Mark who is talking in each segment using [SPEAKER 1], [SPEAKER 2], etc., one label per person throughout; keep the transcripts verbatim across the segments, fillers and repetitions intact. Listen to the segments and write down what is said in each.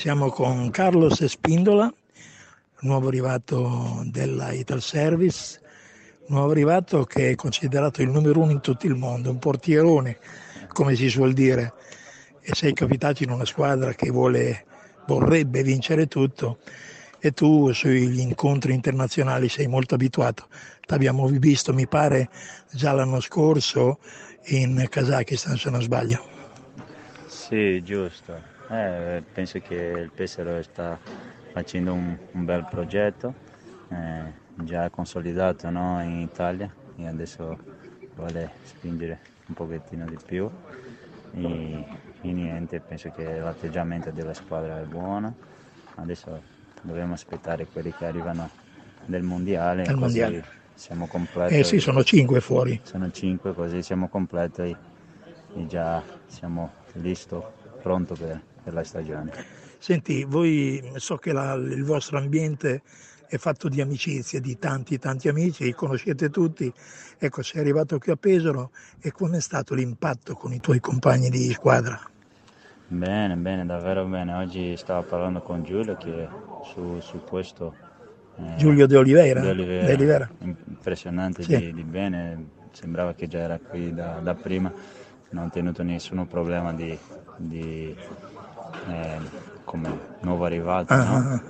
[SPEAKER 1] Siamo con Carlos Espíndola, nuovo arrivato della Italservice, nuovo arrivato che è considerato il numero uno in tutto il mondo, un portierone, come si suol dire, e sei capitato in una squadra che vuole, vorrebbe vincere tutto e tu sugli incontri internazionali sei molto abituato. T'abbiamo visto, mi pare, già l'anno scorso in Kazakistan, se non sbaglio.
[SPEAKER 2] Sì, giusto. Eh, penso che il Pesaro sta facendo un, un bel progetto, eh, già consolidato, no, in Italia, e adesso vuole spingere un pochettino di più. E, e niente, penso che l'atteggiamento della squadra è buono. Adesso dobbiamo aspettare quelli che arrivano del mondiale,
[SPEAKER 1] Al
[SPEAKER 2] così
[SPEAKER 1] mondiale.
[SPEAKER 2] siamo completi.
[SPEAKER 1] Eh sì, sono cinque fuori.
[SPEAKER 2] Sono cinque, così siamo completi e già siamo listo, pronto per, per la stagione.
[SPEAKER 1] Senti, voi so che la, il vostro ambiente è fatto di amicizie, di tanti tanti amici, li conoscete tutti. Ecco, sei arrivato qui a Pesaro e com'è stato l'impatto con i tuoi compagni di squadra?
[SPEAKER 2] Bene, bene, davvero bene. Oggi stavo parlando con Giulio che su, su questo eh,
[SPEAKER 1] Giulio De Oliveira?
[SPEAKER 2] De
[SPEAKER 1] De
[SPEAKER 2] Oliveira,
[SPEAKER 1] Oliveira.
[SPEAKER 2] impressionante
[SPEAKER 1] Sì.
[SPEAKER 2] di, di bene, sembrava che già era qui da, da prima, non ha tenuto nessun problema di, di eh, come nuovo arrivato,
[SPEAKER 1] Ah,
[SPEAKER 2] no?
[SPEAKER 1] ah,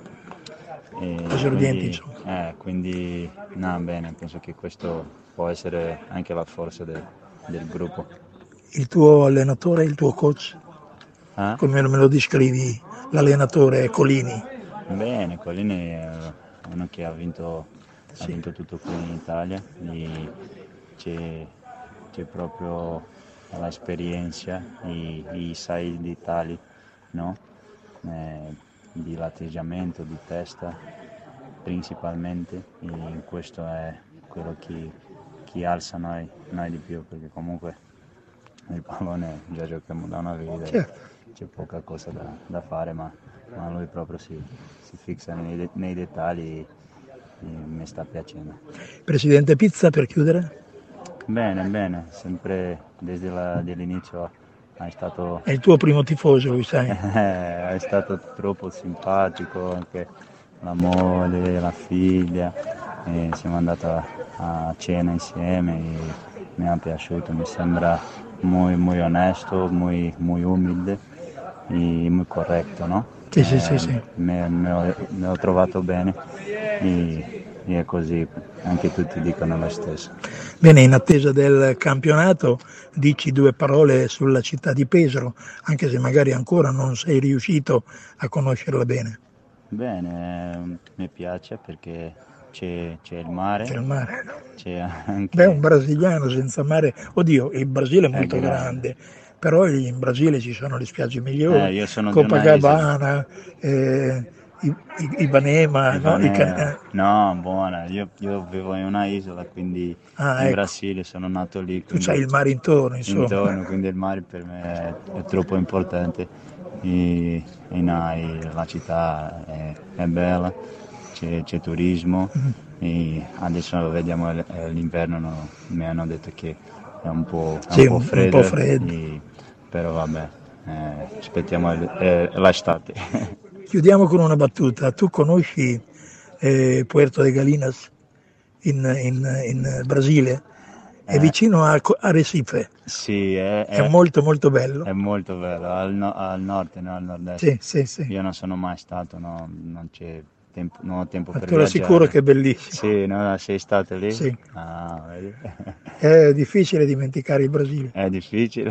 [SPEAKER 2] E
[SPEAKER 1] esordienti,
[SPEAKER 2] quindi,
[SPEAKER 1] insomma.
[SPEAKER 2] eh, quindi no, bene, penso che questo può essere anche la forza del, del gruppo.
[SPEAKER 1] Il tuo allenatore, il tuo coach,
[SPEAKER 2] Eh?
[SPEAKER 1] come me lo descrivi, l'allenatore Colini?
[SPEAKER 2] Bene, Collini è uno che ha vinto, ha
[SPEAKER 1] Sì.
[SPEAKER 2] vinto tutto qui in Italia e c'è, c'è proprio l'esperienza, i, i sai dettagli, no? Eh, di l'atteggiamento, di testa principalmente, e questo è quello che, che alza noi, noi di più, perché comunque il pallone già giochiamo da una vita,
[SPEAKER 1] Certo.
[SPEAKER 2] c'è poca cosa da, da fare, ma, ma lui proprio si, si fissa nei, de- nei dettagli e, e mi sta piacendo.
[SPEAKER 1] Presidente Pizza, per chiudere?
[SPEAKER 2] Bene, bene, sempre desde la, dall'inizio è stato,
[SPEAKER 1] È il tuo primo tifoso, lui, sai.
[SPEAKER 2] è stato troppo simpatico, anche la moglie, la figlia, e siamo andati a, a cena insieme e mi è piaciuto, mi sembra muy, muy onesto, muy, muy umile e muy corretto, no?
[SPEAKER 1] Sì, sì,
[SPEAKER 2] Eh,
[SPEAKER 1] sì, sì.
[SPEAKER 2] Me, me ho, me ho trovato bene e, e è così, anche tutti dicono lo stesso.
[SPEAKER 1] Bene, in attesa del campionato, dici due parole sulla città di Pesaro, anche se magari ancora non sei riuscito a conoscerla bene.
[SPEAKER 2] Bene, eh, mi piace perché c'è, c'è il mare,
[SPEAKER 1] C'è il mare.
[SPEAKER 2] c'è
[SPEAKER 1] Beh, un
[SPEAKER 2] anche...
[SPEAKER 1] brasiliano senza mare, oddio, il Brasile è
[SPEAKER 2] è
[SPEAKER 1] molto
[SPEAKER 2] grande.
[SPEAKER 1] grande, però in Brasile ci sono le spiagge
[SPEAKER 2] Eh,
[SPEAKER 1] migliori,
[SPEAKER 2] io sono di una isola.
[SPEAKER 1] Copacabana, eh, I- I- Ipanema, no? I can-
[SPEAKER 2] Ivanema.
[SPEAKER 1] eh.
[SPEAKER 2] No, buona, io, io vivo in una isola, quindi
[SPEAKER 1] Ah,
[SPEAKER 2] in
[SPEAKER 1] ecco,
[SPEAKER 2] Brasile, sono nato lì,
[SPEAKER 1] tu c'hai
[SPEAKER 2] quindi
[SPEAKER 1] il mare intorno, insomma.
[SPEAKER 2] intorno, quindi il mare per me è, è troppo importante e, e no, e la città è, è bella, c'è, c'è turismo e adesso vediamo l- eh, l'inverno, no, mi hanno detto che è un po', è un
[SPEAKER 1] Sì,
[SPEAKER 2] po'
[SPEAKER 1] un, un po'
[SPEAKER 2] freddo,
[SPEAKER 1] freddo.
[SPEAKER 2] e- però vabbè, eh, aspettiamo il- eh, l'estate.
[SPEAKER 1] Chiudiamo con una battuta. Tu conosci eh, Puerto de Galinas in, in- in Brasile? È
[SPEAKER 2] Eh,
[SPEAKER 1] vicino a, Co- a Recife.
[SPEAKER 2] sì, è,
[SPEAKER 1] È
[SPEAKER 2] è-
[SPEAKER 1] molto molto bello.
[SPEAKER 2] è molto bello, al, no- al nord, no, al nord-est.
[SPEAKER 1] Sì, sì, sì.
[SPEAKER 2] Io non sono mai stato, no, non c'è tempo, non ho tempo
[SPEAKER 1] Ma
[SPEAKER 2] per
[SPEAKER 1] te lo assicuro
[SPEAKER 2] viaggiare.
[SPEAKER 1] che è bellissimo.
[SPEAKER 2] Sì, no, sei stato lì?
[SPEAKER 1] Sì.
[SPEAKER 2] Ah, vedi?
[SPEAKER 1] È difficile dimenticare il Brasile.
[SPEAKER 2] È difficile.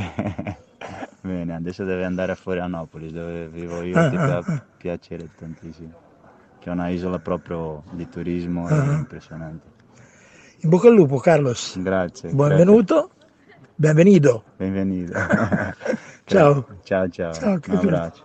[SPEAKER 2] Bene, adesso devi andare fuori a Napoli, dove vivo io,
[SPEAKER 1] Ah,
[SPEAKER 2] ti
[SPEAKER 1] ah,
[SPEAKER 2] pi-
[SPEAKER 1] ah,
[SPEAKER 2] piacere tantissimo. C'è una isola proprio di turismo e
[SPEAKER 1] ah.
[SPEAKER 2] impressionante.
[SPEAKER 1] In bocca al lupo, Carlos.
[SPEAKER 2] Grazie, grazie.
[SPEAKER 1] Benvenuto. Benvenido.
[SPEAKER 2] Benvenuto.
[SPEAKER 1] Ciao.
[SPEAKER 2] Ciao, ciao.
[SPEAKER 1] Ciao,
[SPEAKER 2] Un
[SPEAKER 1] che tu-
[SPEAKER 2] abbraccio.